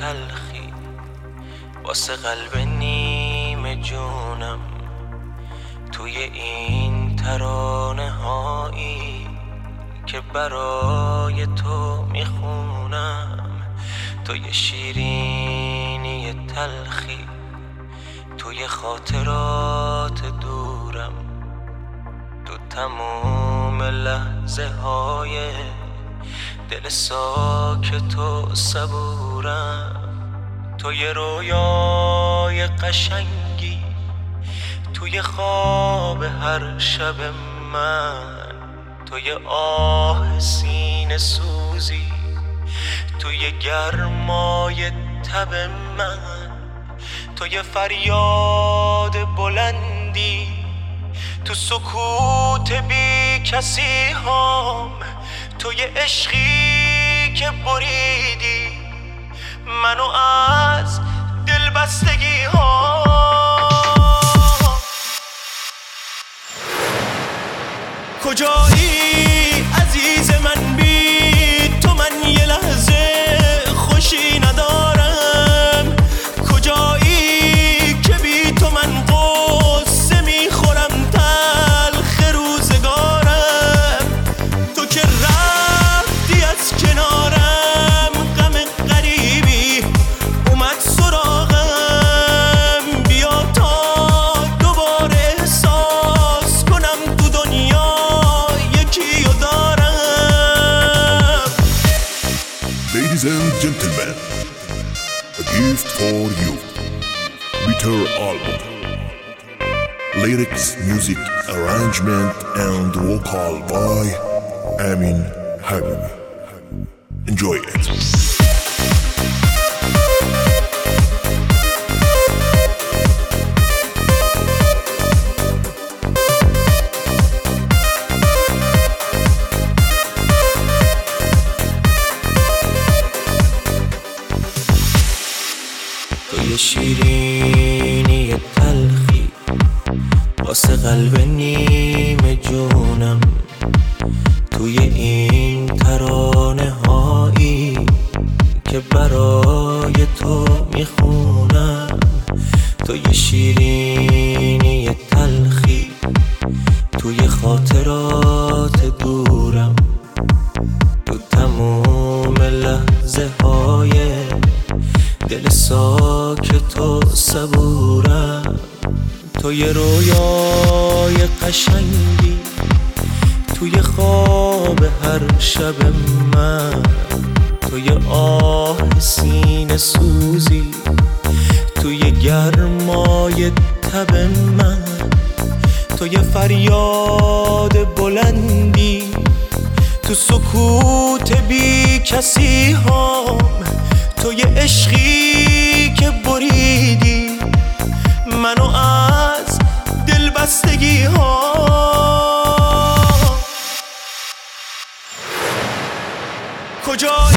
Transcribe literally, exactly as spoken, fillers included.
تلخی واسه قلب نیمه جونم، توی این ترانه هایی که برای تو میخونم. توی شیرینی تلخی توی خاطرات دورم، تو تموم لحظه های دل ساکت و صبورم. توی رویای قشنگی توی خواب هر شب من، توی آه سینه سوزی توی گرمای تب من، توی فریاد بلندی تو سکوت بی کسی هام، توی عشقی که بریدی منو از دل بستگی ها. کجایی عزیز من، بی تو من یه لحظه خوشی ندارم. کجایی که بی تو من قصه میخورم تلخ روزگارم. تو که رفتی از کنارم غم غریبی اومد سراغم. بیا تا دوباره احساس کنم تو دنیا یکیو دارم. Ladies and gentlemen, a gift for you. Bitter album. Lyrics, music, arrangement and vocal by Amin Habibi. Enjoy it. توی شیرینی تلخی واسه قلب نیمه جونم، توی این ترانه هایی که برای تو میخونم. توی شیرینی تلخی توی خاطرات دورم، تو تموم لحظه های دل ساکت و صبورم. توی رویای قشنگی توی خواب هر شب من، توی آه سینه سوزی توی گرمای تب من، توی فریاد بلندی تو سکوت بی کسی هام، توی عشقی که بریدی منو از دل بستگی ها. کجا